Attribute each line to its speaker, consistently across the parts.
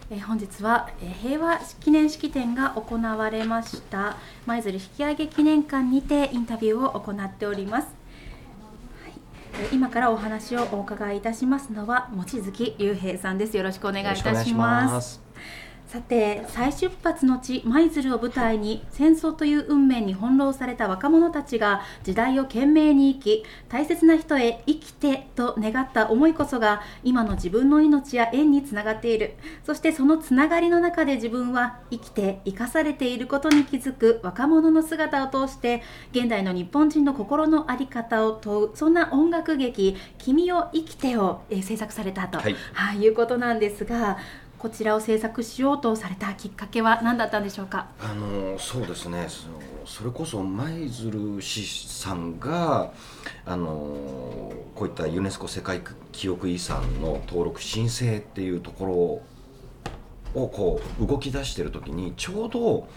Speaker 1: 本日は平和記念式典が行われました舞鶴引き上げ記念館にてインタビューを行っております。今からお話をお伺いいたしますのは望月雄平さんです。よろしくお願いいたします。さて、再出発の地舞鶴を舞台に戦争という運命に翻弄された若者たちが時代を懸命に生き、大切な人へ生きてと願った思いこそが今の自分の命や縁につながっている。そしてそのつながりの中で自分は生きて生かされていることに気づく若者の姿を通して現代の日本人の心の在り方を問う、そんな音楽劇君を生きてを制作されたと、いうことなんですが、こちらを制作しようとされたきっかけは何だったんでしょうか。
Speaker 2: そうですね、それこそ舞鶴市さんがこういったユネスコ世界記憶遺産の登録申請っていうところをこう動き出している時にちょうど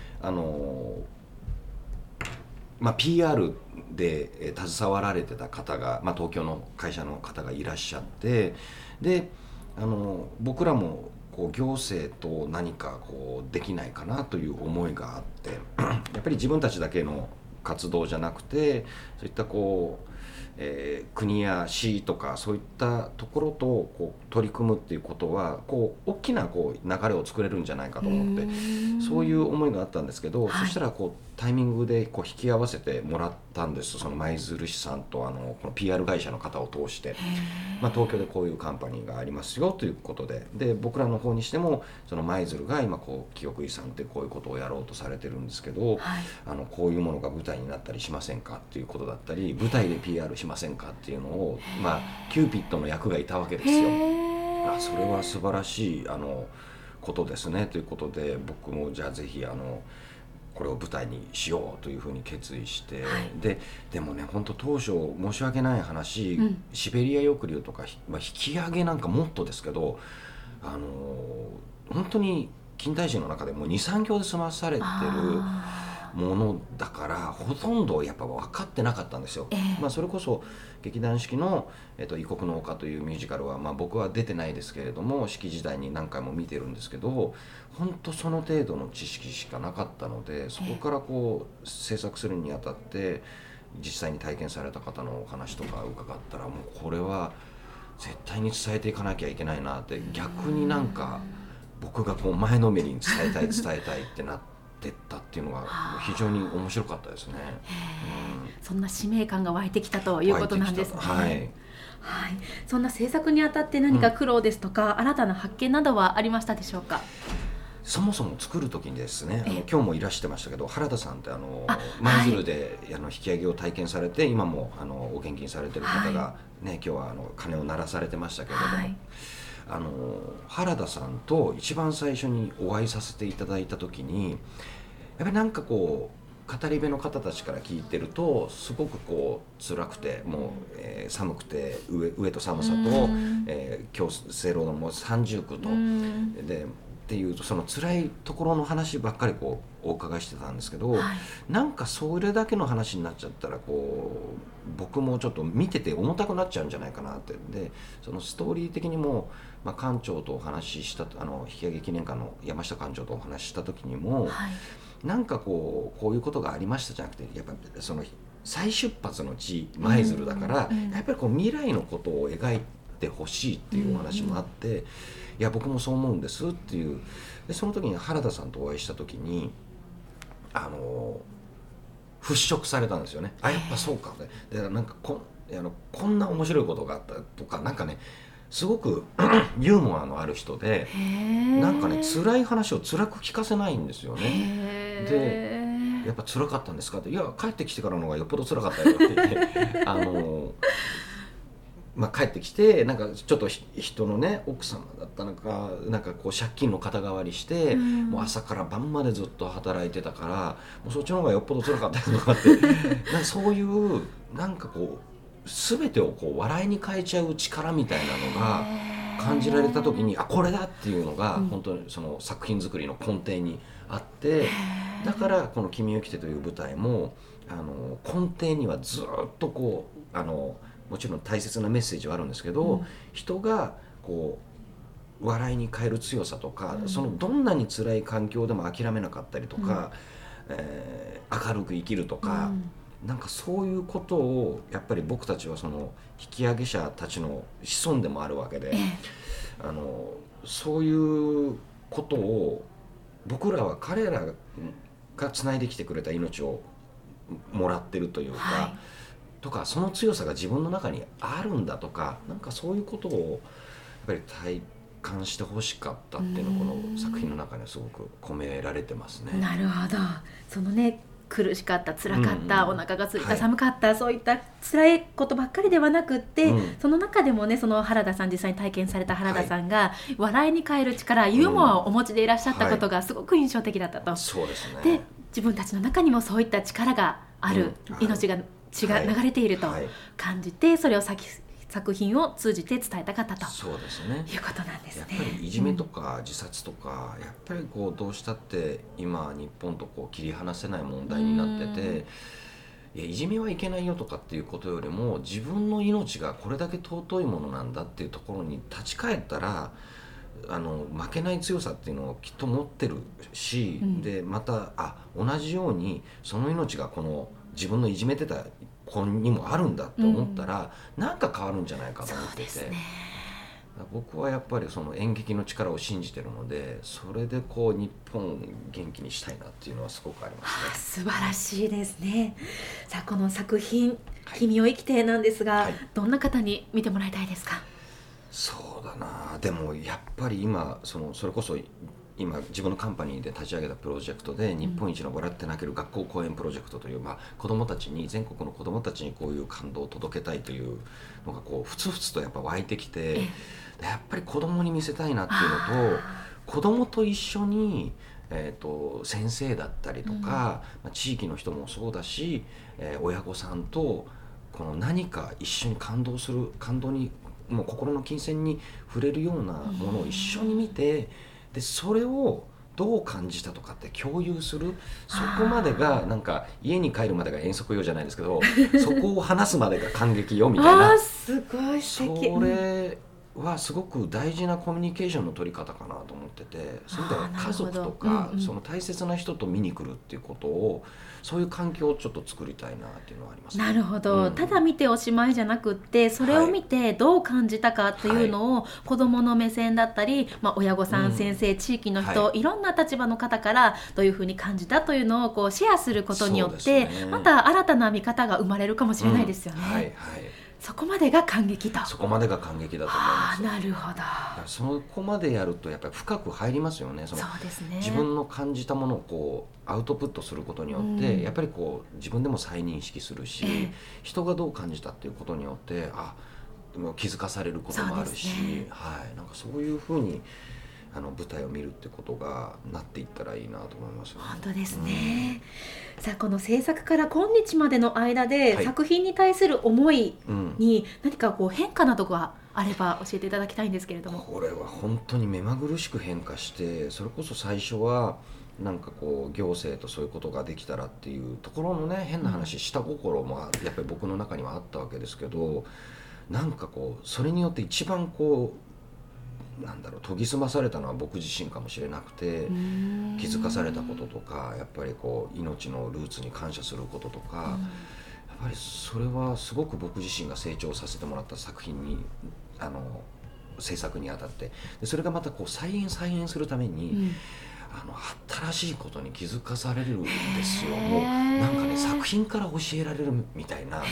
Speaker 2: PR で携わられてた方が、東京の会社の方がいらっしゃって、で僕らもこう行政と何かこうできないかなという思いがあってやっぱり自分たちだけの活動じゃなくて、そういったこう、国や市とかそういったところとこう取り組むっていうことはこう大きなこう流れを作れるんじゃないかと思って、そういう思いがあったんですけど、そしたらこうタイミングでこう引き合わせてもらったんです。その舞鶴市さんとこの PR 会社の方を通して、東京でこういうカンパニーがありますよということで、僕らの方にしてもその舞鶴が今こう記憶遺産ってこういうことをやろうとされてるんですけど、こういうものが舞台になったりしませんかっていうことだったり、舞台で PR しませんかっていうのを、キューピッドの役がいたわけですよ。それは素晴らしいことですねということで、僕もじゃあぜひこれを舞台にしようというふうに決意して、でもね、本当当初申し訳ない話、シベリア抑留とか、引き上げなんかもっとですけど、本当に近代人の中でも 2,3 行で済まされてるものだからほとんどやっぱ分かってなかったんですよ。それこそ劇団四季の「異国の丘」というミュージカルは、僕は出てないですけれども、四季時代に何回も見てるんですけど、本当その程度の知識しかなかったので、そこからこう制作するにあたって実際に体験された方のお話とか伺ったら、もうこれは絶対に伝えていかなきゃいけないなって、逆になんか僕がこう前のめりに伝えたいってなってったっていうのが非常に面白かったですね。
Speaker 1: そんな使命感が湧いてきたということなんですね。そんな制作にあたって何か苦労ですとか、新たな発見などはありましたでしょうか。
Speaker 2: そもそも作る時にですね、今日もいらしてましたけど、原田さんって舞鶴で引き上げを体験されて、今もお献金されてる方が、今日は鐘を鳴らされてましたけれども、原田さんと一番最初にお会いさせていただいた時に、やっぱりなんかこう語り部の方たちから聞いてると、すごくこう辛くて、もう、寒くて飢えと寒さと、強制労働も三重苦とでっていうその辛いところの話ばっかりこうお伺いしてたんですけど、なんかそれだけの話になっちゃったらこう僕もちょっと見てて重たくなっちゃうんじゃないかなって。でそのストーリー的にも、館長とお話しした引き上げ記念館の山下館長とお話しした時にも、なんかこういうことがありましたじゃなくて、やっぱりその再出発の地舞鶴だから、やっぱりこう未来のことを描いてほしいっていうお話もあって、いや僕もそう思うんですっていう。でその時に原田さんとお会いした時に払拭されたんですよね。やっぱそうかね。でなんかこんな面白いことがあったとか、なんかねすごくユーモアのある人で、なんかね辛い話を辛く聞かせないんですよね。でやっぱ辛かったんですかって、いや帰ってきてからの方がよっぽど辛かったよって言って帰ってきて、なんかちょっと人のね奥様だったのか、なんかこう借金の肩代わりして、もう朝から晩までずっと働いてたから、もうそっちの方がよっぽど辛かったりとかってなんかそういうなんかこう全てをこう笑いに変えちゃう力みたいなのが感じられた時に、これだっていうのが本当にその作品作りの根底にあって、だからこの「君を来て」という舞台も根底にはずっとこうもちろん大切なメッセージはあるんですけど、人がこ笑いに変える強さとか、そのどんなに辛い環境でも諦めなかったりとか、明るく生きるとか、なんかそういうことをやっぱり僕たちはその引き上げ者たちの子孫でもあるわけで、そういうことを僕らは彼らがつないできてくれた命をもらってるというか、とかその強さが自分の中にあるんだとか、なんかそういうことをやっぱり体感してほしかったっていうのをこの作品の中にはすごく込められてますね。
Speaker 1: なるほど。そのね、苦しかった、辛かった、お腹が空いた、寒かった、そういった辛いことばっかりではなくって、その中でもね、その原田さん、実際に体験された原田さんが、笑いに変える力、ユーモアをお持ちでいらっしゃったことがすごく印象的だったと。
Speaker 2: そうですね。
Speaker 1: で、自分たちの中にもそういった力がある、命が流れていると感じて、それを作品を通じて伝えたかったと、
Speaker 2: そうですね、
Speaker 1: いうことなんですね。
Speaker 2: やっぱりいじめとか自殺とか、やっぱりこうどうしたって今日本とこう切り離せない問題になってて、いやいじめはいけないよとかっていうことよりも、自分の命がこれだけ尊いものなんだっていうところに立ち返ったら、負けない強さっていうのをきっと持ってるし、でまた同じようにその命がこの自分のいじめてた子にもあるんだって思ったら、なんか変わるんじゃないかと思ってて、僕はやっぱりその演劇の力を信じてるので、それでこう日本元気にしたいなっていうのはすごくあります
Speaker 1: ね。素晴らしいですね。さあ、この作品「君を生きて」なんですが、どんな方に見てもらいたいですか？
Speaker 2: そうだな、でもやっぱり今それこそ今自分のカンパニーで立ち上げたプロジェクトで、日本一の笑って泣ける学校公演プロジェクトという、子どもたちに、全国の子どもたちにこういう感動を届けたいというのがこうふつふつとやっぱ湧いてきて、やっぱり子どもに見せたいなっていうのと、子どもと一緒に、先生だったりとか、地域の人もそうだし、親御さんとこの何か一緒に感動にもう心の金銭に触れるようなものを一緒に見て、でそれをどう感じたとかって共有する、そこまでがなんか家に帰るまでが遠足用じゃないですけどそこを話すまでが感激よみたいな
Speaker 1: すごい素敵。
Speaker 2: それはすごく大事なコミュニケーションの取り方かなと思ってて、そういう意味では家族とか、その大切な人と見に来るっていうことを、そういう環境をちょっと作りたいなっていうのはありますね。
Speaker 1: なるほど、ただ見ておしまいじゃなくって、それを見てどう感じたかというのを、子どもの目線だったり、親御さん、先生、地域の人、いろんな立場の方からどういうふうに感じたというのをこうシェアすることによって、また新たな見方が生まれるかもしれないですよね。そこまでが感激と。
Speaker 2: そこまでが感激だと思います。
Speaker 1: なるほど。
Speaker 2: そこまでやるとやっぱり深く入りますよね。
Speaker 1: そうですね。
Speaker 2: 自分の感じたものをこうアウトプットすることによって、やっぱりこう自分でも再認識するし、人がどう感じたっていうことによって気づかされることもあるし、なんかそういうふうに舞台を見るってことがなっていったらいいなと思いますよね。
Speaker 1: 本当ですね。さあ、この制作から今日までの間で、作品に対する思いに何かこう変化などがあれば教えていただきたいんですけれども。
Speaker 2: これは本当に目まぐるしく変化して、それこそ最初はなんかこう行政とそういうことができたらっていうところのね、変な話、下心もやっぱり僕の中にはあったわけですけど、なんかこうそれによって一番こう研ぎ澄まされたのは僕自身かもしれなくて、気づかされたこととか、やっぱりこう命のルーツに感謝することとか、やっぱりそれはすごく僕自身が成長させてもらった作品に制作にあたって、でそれがまたこう再現するために、新しいことに気づかされるんですよ。もうなんかね、作品から教えられるみたいな。だ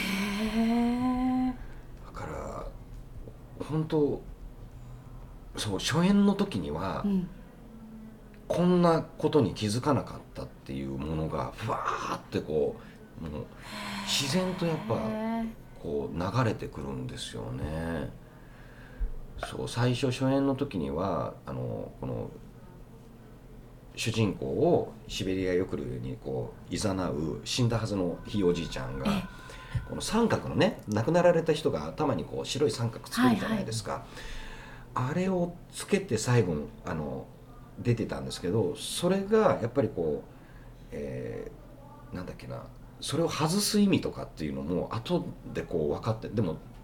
Speaker 2: から本当初演の時には、こんなことに気づかなかったっていうものがふわーってこう、もう自然とやっぱこう流れてくるんですよね。最初初演の時にはこの主人公をシベリア抑留にこう誘う死んだはずのひいおじいちゃんが、この三角のね、亡くなられた人が頭にこう白い三角つけるじゃないですか。あれをつけて最後出てたんですけど、それがやっぱりこう、なんだっけな、それを外す意味とかっていうのも後でこう分かって、でも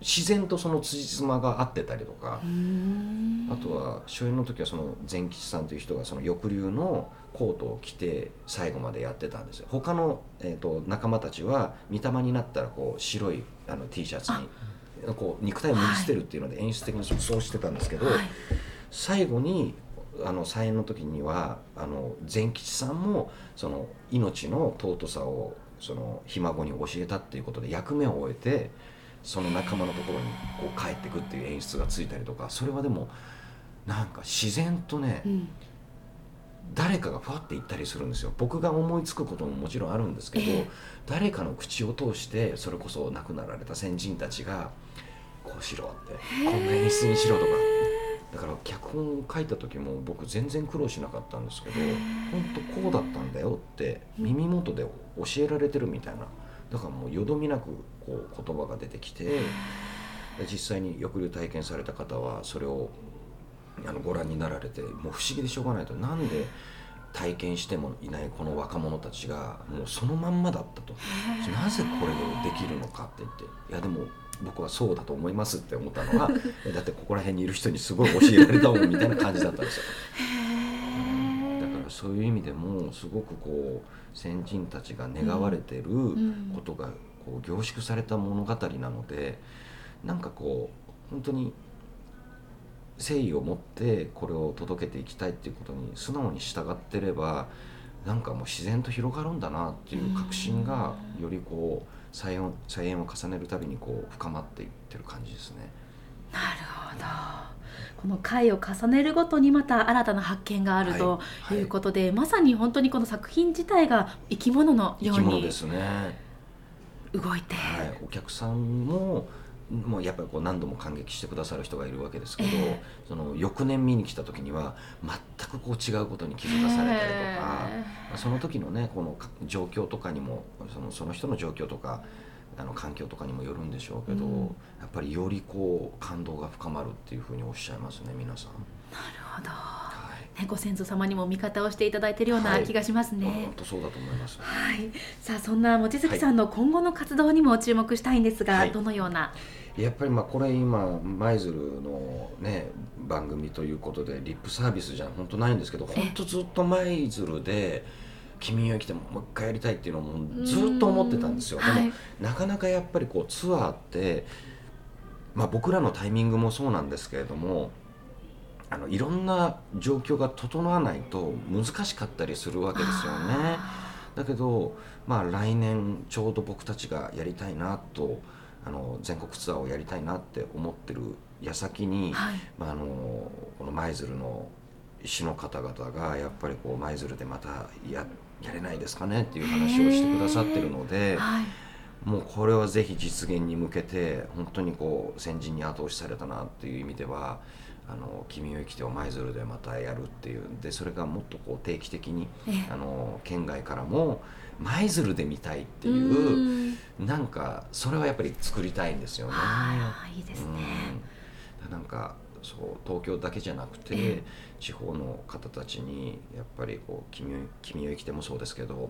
Speaker 2: 自然とその辻褄が合ってたりとか、あとは初演の時はその善吉さんという人がその翼竜のコートを着て最後までやってたんですよ。他の、仲間たちは御霊になったらこう白いT シャツにこう肉体を脱ぎ捨てるっていうので演出的にそうしてたんですけど、最後に再演の時には善吉さんもその命の尊さをそのひ孫に教えたっていうことで役目を終えてその仲間のところにこう帰ってくっていう演出がついたりとか、それはでもなんか自然とね、誰かがふわって言ったりするんですよ。僕が思いつくことももちろんあるんですけど、誰かの口を通してそれこそ亡くなられた先人たちがこうしろってこんな演出にしろとか。だから脚本を書いた時も僕全然苦労しなかったんですけど、本当こうだったんだよって耳元で教えられてるみたいな。だからもうよどみなくこう言葉が出てきて、実際に翼竜体験された方はそれをご覧になられてもう不思議でしょうがないと。なんで体験してもいないこの若者たちがもうそのまんまだったと、なぜこれをできるのかって言って、いやでも僕はそうだと思いますって思ったのはだってここら辺にいる人にすごい教えられたもんみたいな感じだったんですよ。だからそういう意味でもすごくこう先人たちが願われてることがこう凝縮された物語なので、なんかこう本当に誠意を持ってこれを届けていきたいっていうことに素直に従ってれば、なんかもう自然と広がるんだなっていう確信がよりこう再演を重ねるたびにこう深まっていってる感じですね。
Speaker 1: なるほど。この回を重ねるごとにまた新たな発見があるということで、まさに本当にこの作品自体が生き物のように
Speaker 2: 生き物ですね。
Speaker 1: 動いて、
Speaker 2: お客さんもやっぱりこう何度も感激してくださる人がいるわけですけど、その翌年見に来た時には全くこう違うことに気づかされたりとか、その時のねこの状況とかにもその人の状況とか環境とかにもよるんでしょうけど、やっぱりよりこう感動が深まるっていうふうにおっしゃいますね皆さん。
Speaker 1: なるほど、ご先祖様にも味方をしていただいているような気がしますね。
Speaker 2: 本当そうだと思います。
Speaker 1: さあそんな望月さんの今後の活動にも注目したいんですが、どのような。
Speaker 2: やっぱりこれ今舞鶴のね番組ということでリップサービスじゃ本当ないんですけど、本当ずっと舞鶴で君よ来てもう一回やりたいっていうのもずっと思ってたんですよ。でもなかなかやっぱりこうツアーって僕らのタイミングもそうなんですけれども、いろんな状況が整わないと難しかったりするわけですよね。だけど来年ちょうど僕たちがやりたいなと全国ツアーをやりたいなって思ってる矢先に、この舞鶴の医師の方々がやっぱりこう舞鶴でまたやれないですかねっていう話をしてくださってるので、もうこれはぜひ実現に向けて本当にこう先人に後押しされたなっていう意味では君よ生きてを舞鶴でまたやるっていうんで、それがもっとこう定期的に県外からも舞鶴で見たいっていうなんかそれはやっぱり作りたいんですよね。
Speaker 1: いいですね。
Speaker 2: なんかそう東京だけじゃなくて地方の方たちにやっぱりこう君よ生きてもそうですけど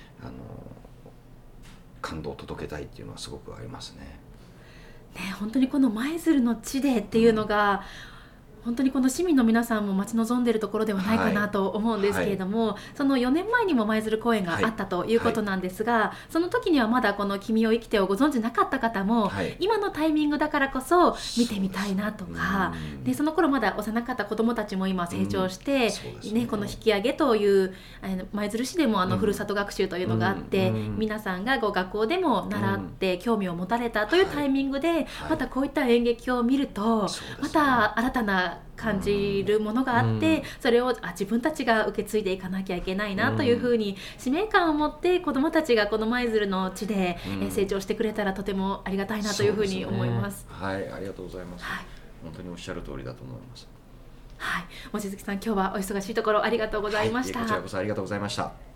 Speaker 2: 感動を届けたいっていうのはすごくありますね。
Speaker 1: 本当にこの舞鶴の地でっていうのが、本当にこの市民の皆さんも待ち望んでいるところではないかなと思うんですけれども、その4年前にも舞鶴公演があったということなんですが、その時にはまだこの君を生きてをご存知なかった方も、今のタイミングだからこそ見てみたいなとか、でその頃まだ幼かった子どもたちも今成長して、この引き上げという舞鶴市でもふるさと学習というのがあって、皆さんが学校でも習って興味を持たれたというタイミングで、またこういった演劇を見るとまた新たな感じるものがあって、それを自分たちが受け継いでいかなきゃいけないなというふうに使命感を持って子どもたちがこの舞鶴の地で成長してくれたらとてもありがたいなというふうに思います。
Speaker 2: ありがとうございます。本当におっしゃる通りだと思います。
Speaker 1: 望月さん、今日はお忙しいところありがとうございました。
Speaker 2: こちらこそありがとうございました。